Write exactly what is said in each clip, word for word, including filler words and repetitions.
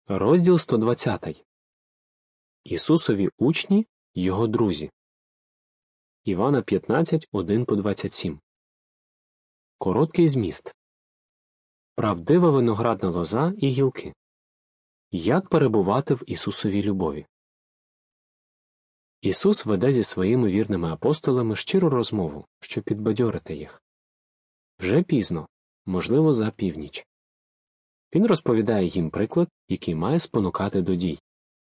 Розділ сто двадцятий. Ісусові учні – Його друзі. Івана п'ятнадцять, один по двадцять сім. Короткий зміст. Правдива виноградна лоза і гілки. Як перебувати в Ісусовій любові? Ісус веде зі своїми вірними апостолами щиру розмову, щоб підбадьорити їх. Вже пізно, можливо, за північ. Він розповідає їм приклад, який має спонукати до дій.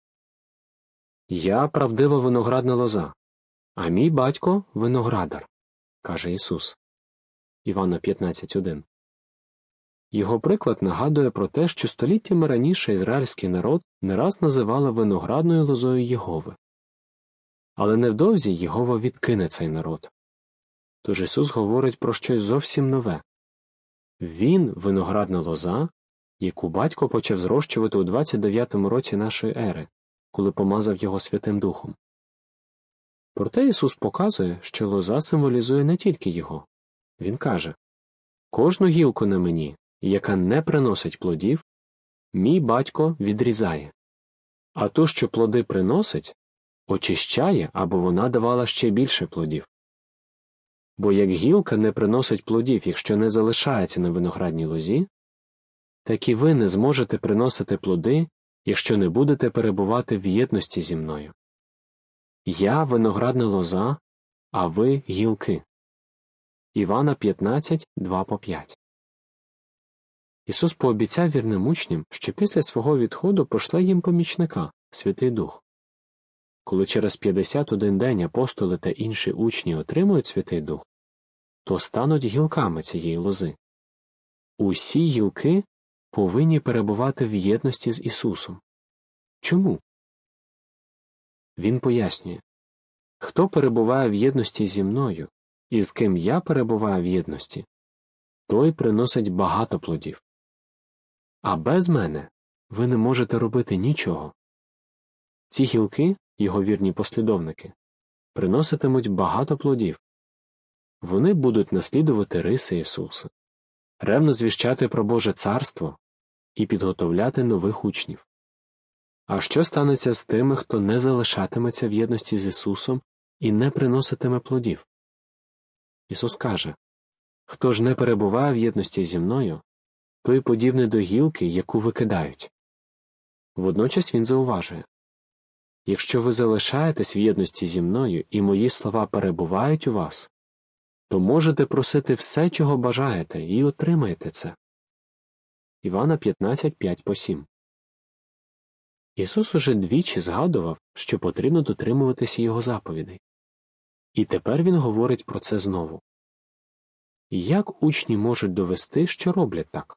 «Я – правдива виноградна лоза, а мій батько – виноградар», – каже Ісус. Івана п'ятнадцять, один. Його приклад нагадує про те, що століттями раніше ізраїльський народ не раз називали виноградною лозою Єгови. Але невдовзі Єгова відкине цей народ. Тож Ісус говорить про щось зовсім нове. Він – виноградна лоза, яку батько почав зрощувати у двадцять дев'ятому році нашої ери, коли помазав його Святим Духом. Проте Ісус показує, що лоза символізує не тільки його. Він каже: «Кожну гілку на мені, яка не приносить плодів, мій батько відрізає. А ту, що плоди приносить, очищає, аби вона давала ще більше плодів. Бо як гілка не приносить плодів, якщо не залишається на виноградній лозі, так і ви не зможете приносити плоди, якщо не будете перебувати в єдності зі мною. Я – виноградна лоза, а ви – гілки». Івана п'ятнадцять, два по п'ять. Ісус пообіцяв вірним учням, що після свого відходу пошле їм помічника – Святий Дух. Коли через п'ятдесят один день апостоли та інші учні отримують Святий Дух, то стануть гілками цієї лози. Усі гілки повинні перебувати в єдності з Ісусом. Чому? Він пояснює: «Хто перебуває в єдності зі мною, і з ким я перебуваю в єдності, той приносить багато плодів. А без мене ви не можете робити нічого». Ці гілки, його вірні послідовники, приноситимуть багато плодів. Вони будуть наслідувати риси Ісуса, ревно звіщати про Боже Царство і підготовляти нових учнів. А що станеться з тими, хто не залишатиметься в єдності з Ісусом і не приноситиме плодів? Ісус каже: «Хто ж не перебуває в єдності зі мною, той подібний до гілки, яку викидають». Водночас він зауважує: «Якщо ви залишаєтесь в єдності зі мною і мої слова перебувають у вас, то можете просити все, чого бажаєте, і отримаєте це». Івана п'ятнадцять, п'ять по сім. Ісус уже двічі згадував, що потрібно дотримуватися Його заповідей. І тепер Він говорить про це знову. Як учні можуть довести, що роблять так?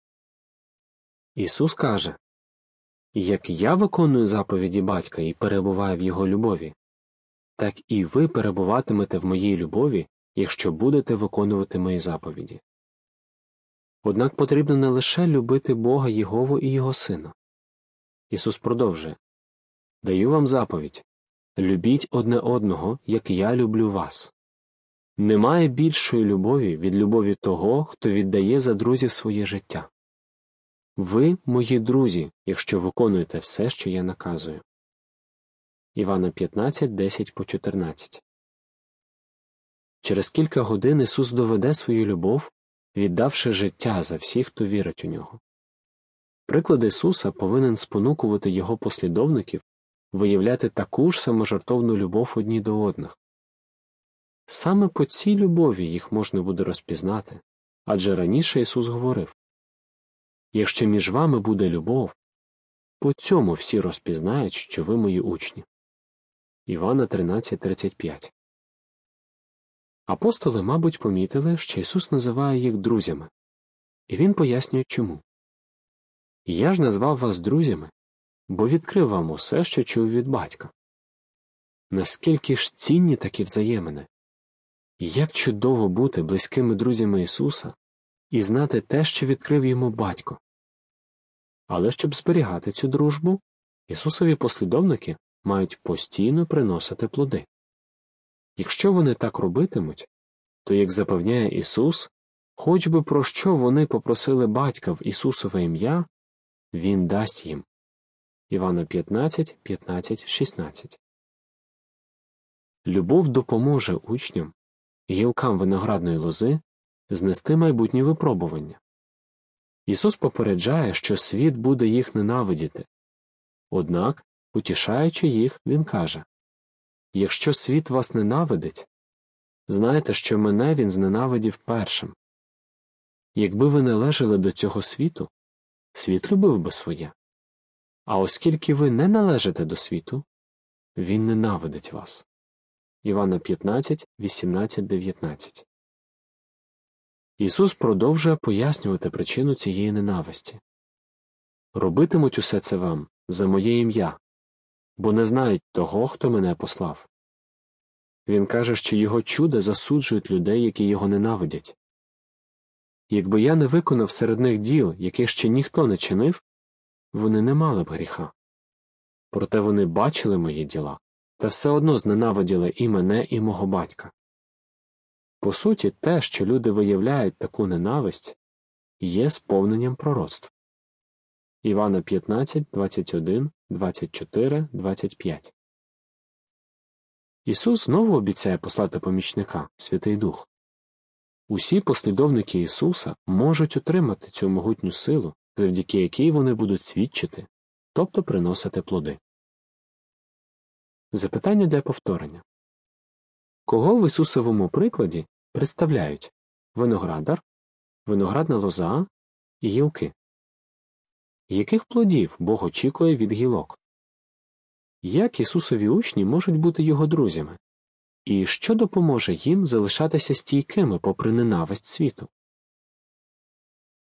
Ісус каже: «Як я виконую заповіді Батька і перебуваю в Його любові, так і ви перебуватимете в моїй любові, якщо будете виконувати мої заповіді». Однак потрібно не лише любити Бога Єгову і Його Сина. Ісус продовжує: «Даю вам заповідь: любіть одне одного, як я люблю вас. Немає більшої любові від любові того, хто віддає за друзів своє життя. Ви – мої друзі, якщо виконуєте все, що я наказую». Івана п'ятнадцять, десять по чотирнадцять. Через кілька годин Ісус доведе свою любов, віддавши життя за всіх, хто вірить у Нього. Приклад Ісуса повинен спонукувати Його послідовників виявляти таку ж саможертовну любов одні до одних. Саме по цій любові їх можна буде розпізнати, адже раніше Ісус говорив: «Якщо між вами буде любов, по цьому всі розпізнають, що ви мої учні». Івана тринадцять, тридцять п'ять. Апостоли, мабуть, помітили, що Ісус називає їх друзями. І Він пояснює, чому. «Я ж назвав вас друзями, бо відкрив вам усе, що чув від Батька». Наскільки ж цінні такі взаємини? Як чудово бути близькими друзями Ісуса і знати те, що відкрив йому Батько. Але щоб зберігати цю дружбу, Ісусові послідовники мають постійно приносити плоди. Якщо вони так робитимуть, то, як запевняє Ісус, хоч би про що вони попросили Батька в Ісусове ім'я, Він дасть їм. Івана п'ятнадцять, п'ятнадцять, шістнадцять. Любов допоможе учням, гілкам виноградної лози, знести майбутні випробування. Ісус попереджає, що світ буде їх ненавидіти. Однак, утішаючи їх, Він каже: «Якщо світ вас ненавидить, знайте, що мене він зненавидів першим. Якби ви належали до цього світу, світ любив би своє. А оскільки ви не належите до світу, він ненавидить вас». Івана п'ятнадцять, вісімнадцять, дев'ятнадцять. Ісус продовжує пояснювати причину цієї ненависті. «Робитимуть усе це вам за моє ім'я, бо не знають того, хто мене послав». Він каже, що його чуда засуджують людей, які його ненавидять. Якби я не виконав серед них діл, яких ще ніхто не чинив, вони не мали б гріха. Проте вони бачили мої діла, та все одно зненавиділи і мене, і мого батька. По суті, те, що люди виявляють таку ненависть, є сповненням пророцтв. Івана п'ятнадцять, двадцять один, двадцять чотири, двадцять п'ять. Ісус знову обіцяє послати помічника, Святий Дух. Усі послідовники Ісуса можуть отримати цю могутню силу, завдяки якій вони будуть свідчити, тобто приносити плоди. Запитання для повторення. Кого в Ісусовому прикладі представляють виноградар, виноградна лоза і гілки? Яких плодів Бог очікує від гілок? Як Ісусові учні можуть бути Його друзями? І що допоможе їм залишатися стійкими попри ненависть світу?